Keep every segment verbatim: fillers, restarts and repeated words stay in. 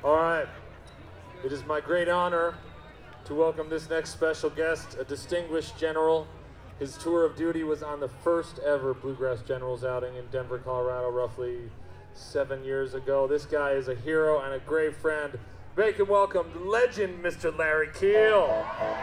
All right. It is my great honor to welcome this next special guest, a distinguished general. His tour of duty was on the first ever Bluegrass Generals outing in Denver, Colorado, roughly seven years ago. This guy is a hero and a great friend. Make him welcome the legend, Mister Larry Keel.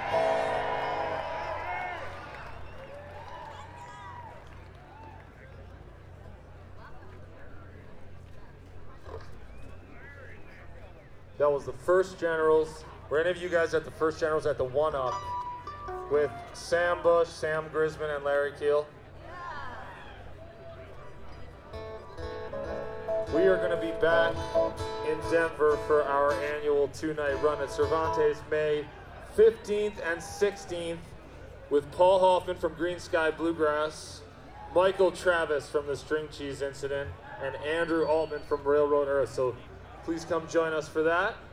That was the first Generals. Were any of you guys at the first Generals at the one-up with Sam Bush, Sam Grisman, and Larry Keel? We are going to be back in Denver for our annual two-night run at Cervantes, May fifteenth and sixteenth, with Paul Hoffman from Green Sky Bluegrass, Michael Travis from the String Cheese Incident, and Andrew Altman from Railroad Earth. So please come join us for that.